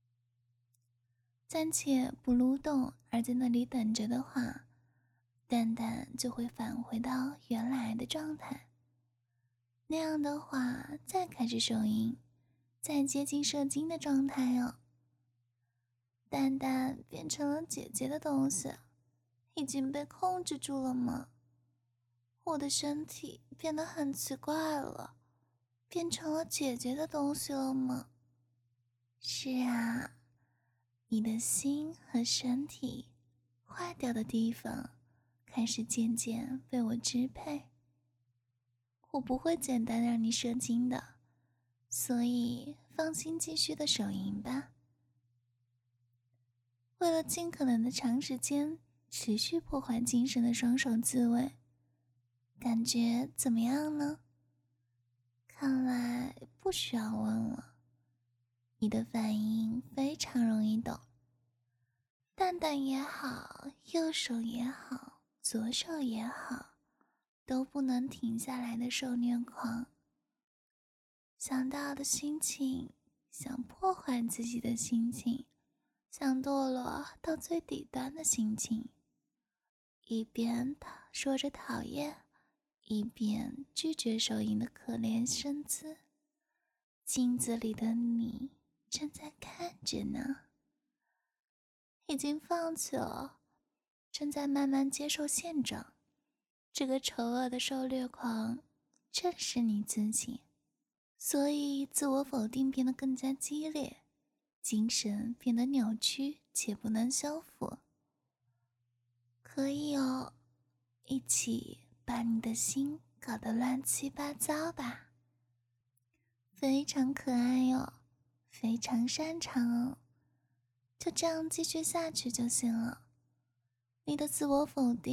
暂且不撸动，而在那里等着的话，蛋蛋就会返回到原来的状态。那样的话，再开始手淫，再接近射精的状态哦。蛋蛋变成了姐姐的东西，已经被控制住了吗？我的身体变得很奇怪了，变成了姐姐的东西了吗？是啊，你的心和身体坏掉的地方开始渐渐被我支配。我不会简单让你射精的，所以放心继续的手淫吧。为了尽可能的长时间持续破坏精神的双手自慰，感觉怎么样呢？看来不需要问了，你的反应非常容易懂。蛋蛋也好，右手也好，左手也好，都不能停下来的受虐狂。想到的心情，想破坏自己的心情，想堕落到最底端的心情，一边说着讨厌，一边拒绝手淫的可怜身姿。镜子里的你正在看着呢，已经放弃了，正在慢慢接受现状。这个丑恶的受虐狂正是你自己，所以自我否定变得更加激烈，精神变得扭曲且不能修复。可以哦，一起把你的心搞得乱七八糟吧。非常可爱哟，非常擅长哦，就这样继续下去就行了。你的自我否定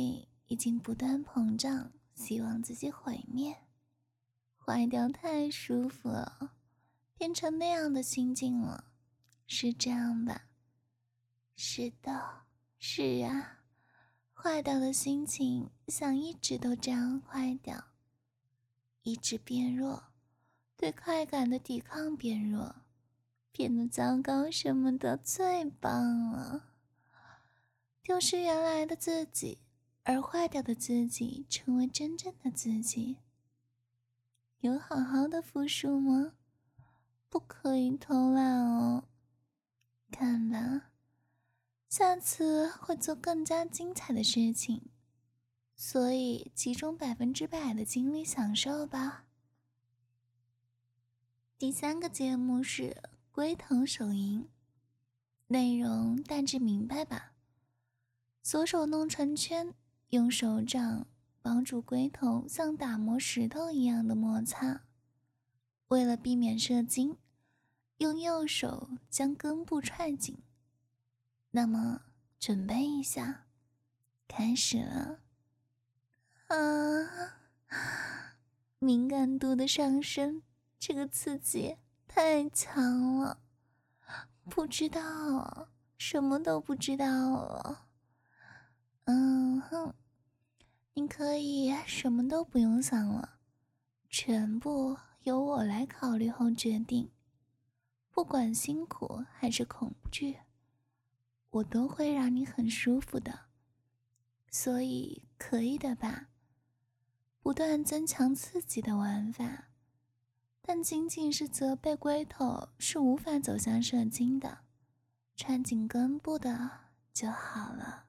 已经不断膨胀，希望自己毁灭。坏掉太舒服了，变成那样的心境了，是这样吧？是的，是啊，坏掉的心情想一直都这样坏掉，一直变弱，对快感的抵抗变弱，变得糟糕什么的，最棒了。丢失原来的自己，而坏掉的自己成为真正的自己。有好好的复述吗？不可以偷懒哦。看吧，下次会做更加精彩的事情，所以集中百分之百的精力享受吧。第三个节目是龟头手淫，内容大致明白吧？左手弄成圈，用手掌帮助龟头像打磨石头一样的摩擦。为了避免射精，用右手将根部踹紧。那么准备一下，开始了。啊，敏感度的上升，这个刺激太强了，不知道，什么都不知道了。嗯哼，你可以什么都不用想了，全部由我来考虑后决定。不管辛苦还是恐惧，我都会让你很舒服的，所以可以的吧？不断增强刺激的玩法，但仅仅是责备龟头是无法走向射精的，穿紧根部的就好了。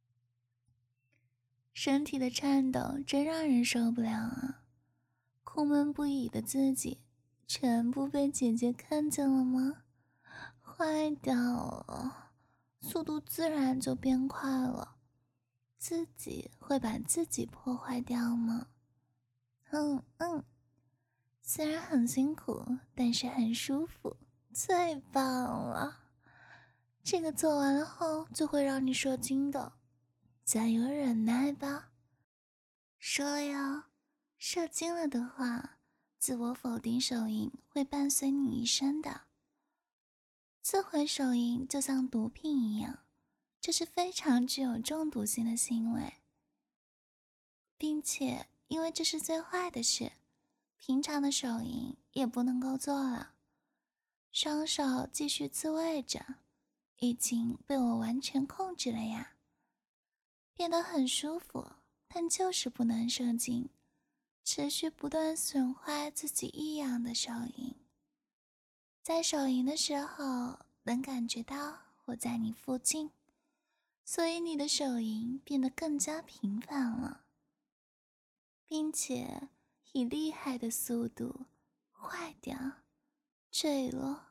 身体的颤抖真让人受不了啊！苦闷不已的自己全部被姐姐看见了吗？坏掉了，速度自然就变快了。自己会把自己破坏掉吗？嗯嗯，虽然很辛苦，但是很舒服，最棒了。这个做完了后就会让你射精的，加油忍耐吧。说了哟，射精了的话，自我否定手淫会伴随你一生的。自毁手淫就像毒品一样，这是非常具有中毒性的行为，并且因为这是最坏的事，平常的手淫也不能够做了。双手继续自慰着，已经被我完全控制了呀，变得很舒服，但就是不能射精，持续不断损坏自己异样的手淫。在手淫的时候能感觉到我在你附近，所以你的手淫变得更加频繁了，并且以厉害的速度坏掉、坠落。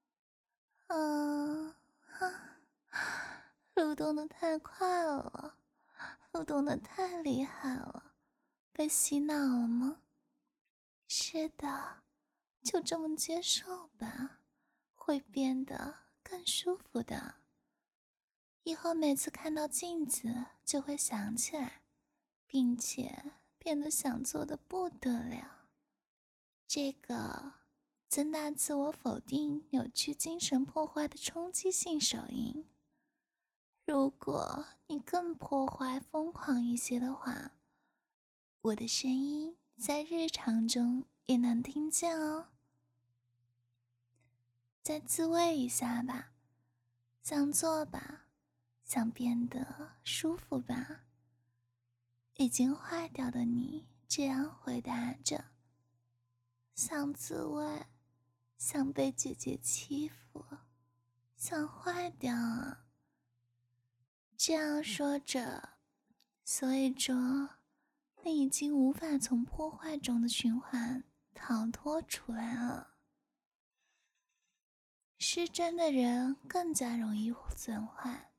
嗯啊，蠕动的太快了，蠕动的太厉害了，被洗脑了吗？是的，就这么接受吧，会变得更舒服的。以后每次看到镜子就会想起来，并且变得想做的不得了。这个增大自我否定、扭曲精神破坏的冲击性手淫。如果你更破坏疯狂一些的话，我的声音在日常中也能听见哦。再自慰一下吧，想做吧，想变得舒服吧。已经坏掉的你这样回答着，想自慰，想被姐姐欺负，想坏掉啊。这样说着，所以说你已经无法从破坏中的循环逃脱出来了。失真的人更加容易损坏。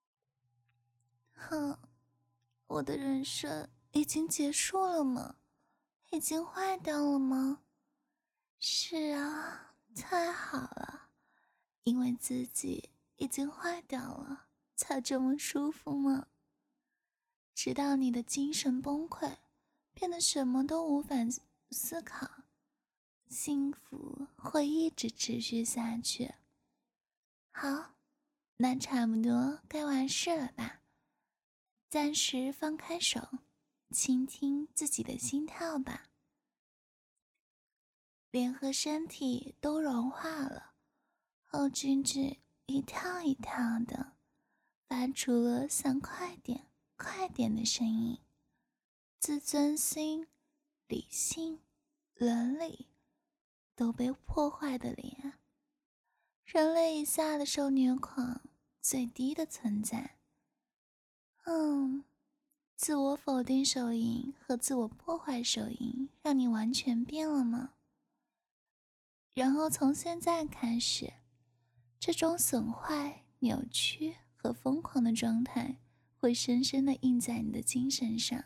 哼，我的人生已经结束了吗？已经坏掉了吗？是啊，太好了，因为自己已经坏掉了，才这么舒服吗？ 直到你的精神崩溃，变得什么都无法思考，幸福会一直持续下去。好，那差不多该完事了吧？暂时放开手，倾听自己的心跳吧。脸和身体都融化了，后颈子一跳一跳的，发出了想快点快点的声音。自尊心、理性、伦理都被破坏的脸，人类以下的受虐狂最低的存在。嗯，自我否定手淫和自我破坏手淫让你完全变了吗？然后从现在开始，这种损坏、扭曲和疯狂的状态会深深地印在你的精神上。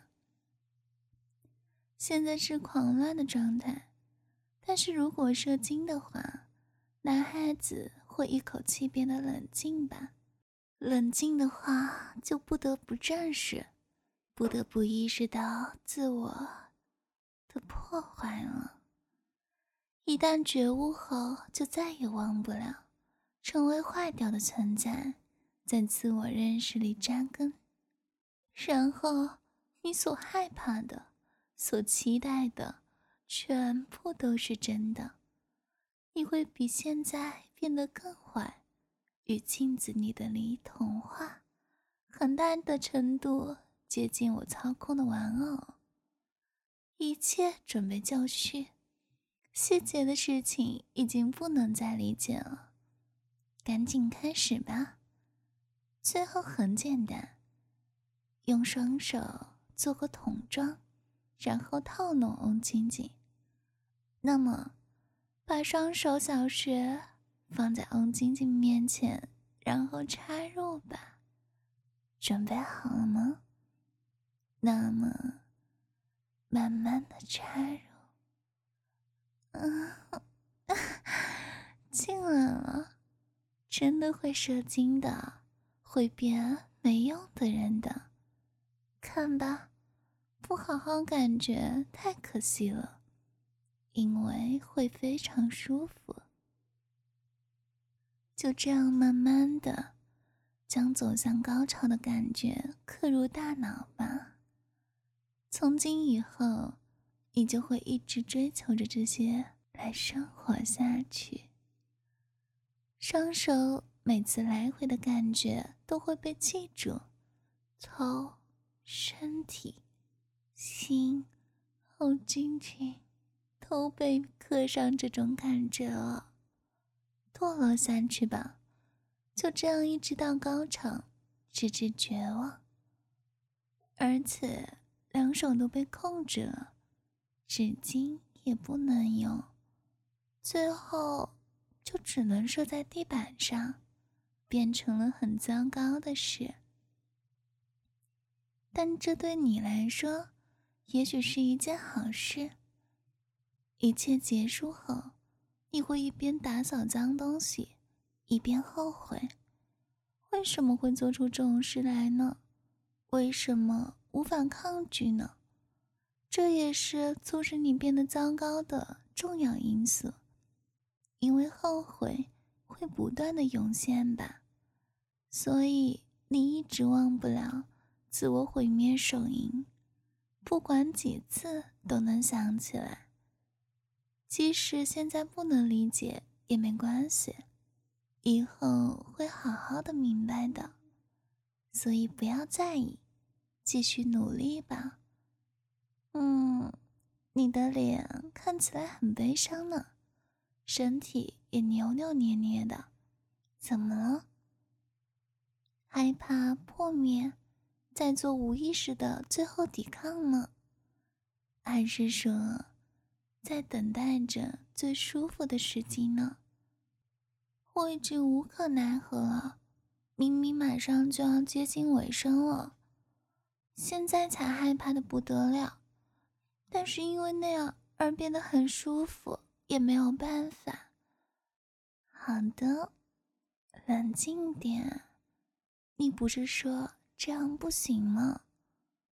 现在是狂乱的状态，但是如果射精的话，男孩子会一口气变得冷静吧？冷静的话，就不得不正视，不得不意识到自我的破坏了。一旦觉悟后，就再也忘不了，成为坏掉的存在，在自我认识里扎根。然后，你所害怕的、所期待的，全部都是真的。你会比现在变得更坏，与镜子里的你同化，很大的程度接近我操控的玩偶。一切准备就绪，细节的事情已经不能再理解了，赶紧开始吧。最后很简单，用双手做个桶状，然后套弄翁晶晶。那么把双手小穴放在翁晶晶面前，然后插入吧。准备好了吗？那么慢慢的插入。嗯，进来了，真的会射精的，会变没用的人的。看吧，不好好感觉太可惜了，因为会非常舒服。就这样慢慢的将走向高潮的感觉刻入大脑吧。从今以后，你就会一直追求着这些来生活下去。双手每次来回的感觉都会被记住，头、身体、心、后颈颈都被刻上这种感觉了。堕落下去吧，就这样一直到高潮，直至绝望。而且两手都被控制了，纸巾也不能用，最后就只能射在地板上，变成了很糟糕的事。但这对你来说也许是一件好事。一切结束后，你会一边打扫脏东西，一边后悔，为什么会做出这种事来呢？为什么无法抗拒呢？这也是促使你变得糟糕的重要因素，因为后悔会不断的涌现吧，所以你一直忘不了自我毁灭手淫，不管几次都能想起来。即使现在不能理解也没关系，以后会好好的明白的，所以不要在意，继续努力吧。嗯，你的脸看起来很悲伤呢，身体也扭扭捏捏的，怎么了？害怕破灭，在做无意识的最后抵抗吗？还是说，在等待着最舒服的时机呢？我已经无可奈何了，明明马上就要接近尾声了，现在才害怕的不得了。但是因为那样而变得很舒服，也没有办法。好的，冷静点。你不是说这样不行吗？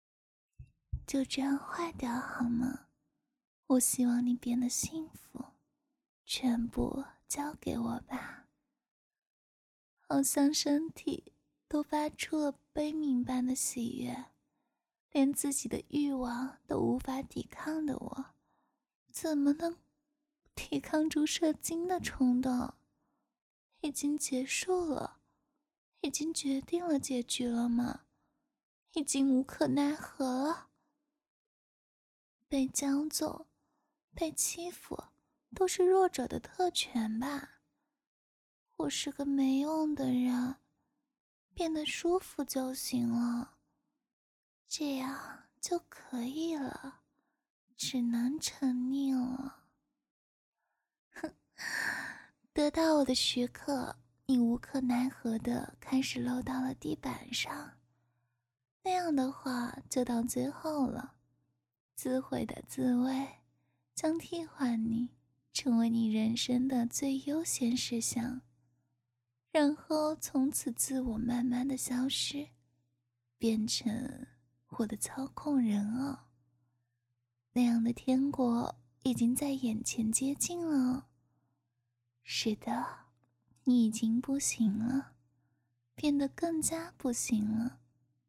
就这样坏掉好吗？我希望你变得幸福，全部交给我吧。好像身体都发出了悲鸣般的喜悦，连自己的欲望都无法抵抗的我，怎么能抵抗住射精的冲动？已经结束了，已经决定了结局了吗？已经无可奈何了。被将就，被欺负，都是弱者的特权吧？我是个没用的人，变得舒服就行了，这样就可以了，只能沉溺了。哼，得到我的许可，你无可奈何的开始漏到了地板上，那样的话就到最后了。自毁的滋味将替换你，成为你人生的最优先事项，然后从此自我慢慢的消失，变成我的操控人偶。那样的天国已经在眼前接近了。是的，你已经不行了，变得更加不行了，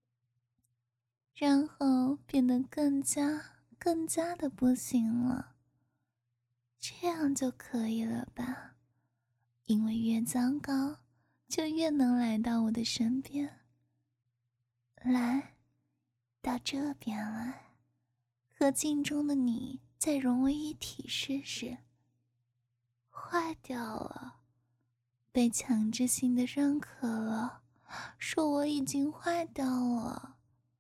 然后变得更加更加的不行了。这样就可以了吧？因为越糟糕，就越能来到我的身边。来，到这边来，和镜中的你再融为一体试试。坏掉了，被强制性的认可了，说我已经坏掉了。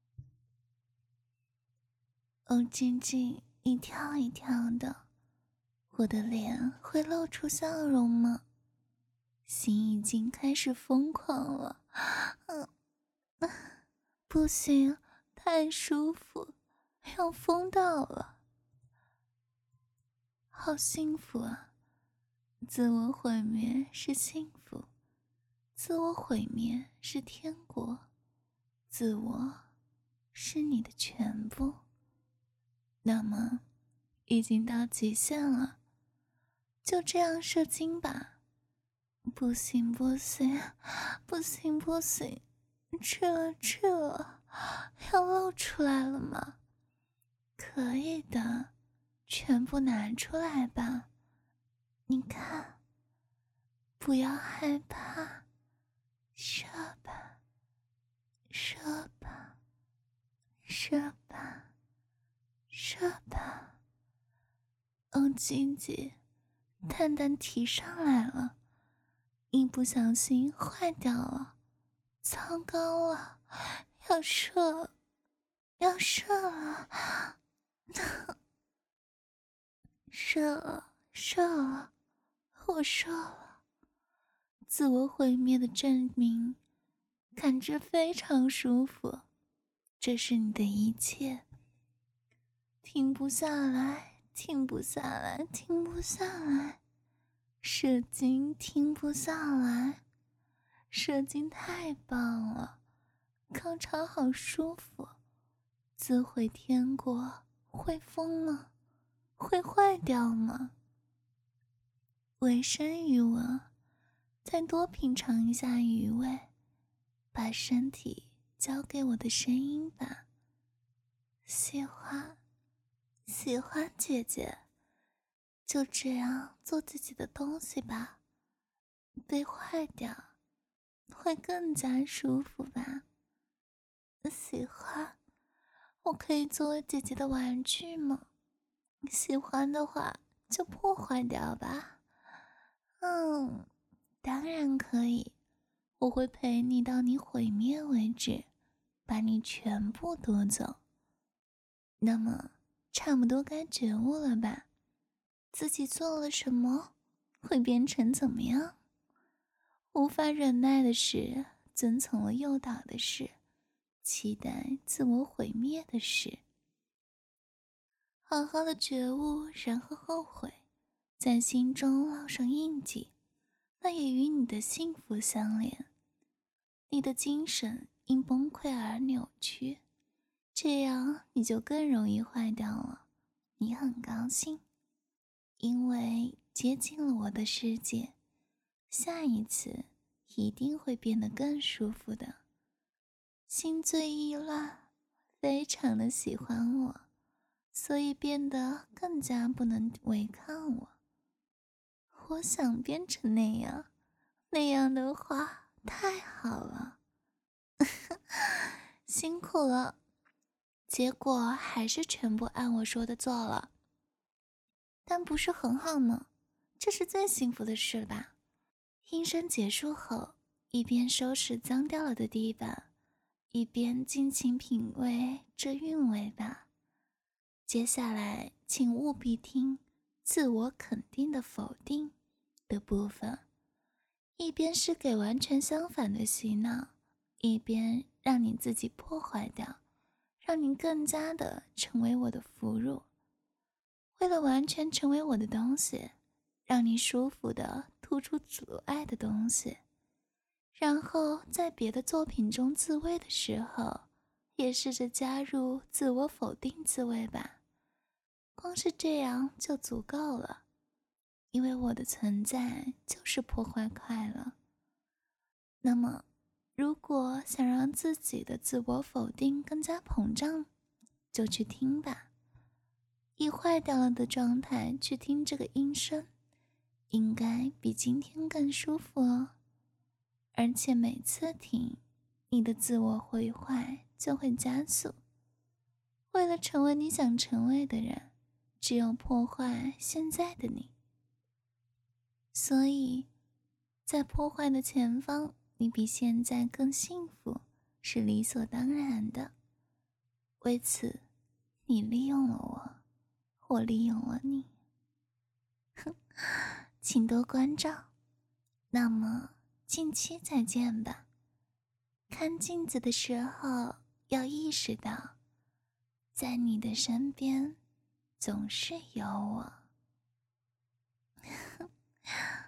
哦，静静一跳一跳的，我的脸会露出笑容吗？心已经开始疯狂了。嗯，不行，太舒服，要疯到了。好幸福啊！自我毁灭是幸福，自我毁灭是天国，自我是你的全部。那么，已经到极限了，就这样射精吧。不行不行不行不行，这这要露出来了吗？可以的，全部拿出来吧。你看，不要害怕，射吧，射吧，射吧，射吧。哦，静静，蛋蛋提上来了，一不小心坏掉了，糟糕了，要射，要射了，射了，射了，我射了。自我毁灭的证明，感知非常舒服，这是你的一切。停不下来，停不下来，停不下来，射精停不下来，射精太棒了，高潮好舒服。自毁天国会疯吗？会坏掉吗？委身于我，再多品尝一下余味，把身体交给我的声音吧。喜欢，喜欢姐姐，就这样做自己的东西吧。被坏掉，会更加舒服吧。喜欢，我可以作为姐姐的玩具吗？喜欢的话就破坏掉吧。嗯，当然可以，我会陪你到你毁灭为止，把你全部夺走。那么，差不多该觉悟了吧？自己做了什么，会变成怎么样？无法忍耐的事，遵从了诱导的事，期待自我毁灭的事。好好的觉悟，然后后悔，在心中烙上印记，那也与你的幸福相连。你的精神因崩溃而扭曲， 这样你就更容易坏掉了。你很高兴，因为接近了我的世界，下一次一定会变得更舒服的。心醉意乱，非常的喜欢我，所以变得更加不能违抗我。我想变成那样，那样的话太好了。辛苦了，结果还是全部按我说的做了。但不是很好吗？这是最幸福的事了吧？音声结束后，一边收拾脏掉了的地板，一边尽情品味这韵味吧。接下来请务必听自我肯定的否定的部分，一边是给完全相反的洗脑，一边让你自己破坏掉，让你更加的成为我的俘虏。为了完全成为我的东西，让你舒服的突出阻碍的东西，然后在别的作品中自慰的时候，也试着加入自我否定自慰吧。光是这样就足够了，因为我的存在就是破坏快乐。那么，如果想让自己的自我否定更加膨胀，就去听吧。以坏掉了的状态去听这个音声，应该比今天更舒服哦。而且每次听，你的自我毁坏就会加速。为了成为你想成为的人，只有破坏现在的你。所以，在破坏的前方，你比现在更幸福，是理所当然的。为此，你利用了我，我利用了你。哼，请多关照。那么，近期再见吧。看镜子的时候，要意识到，在你的身边，总是有我。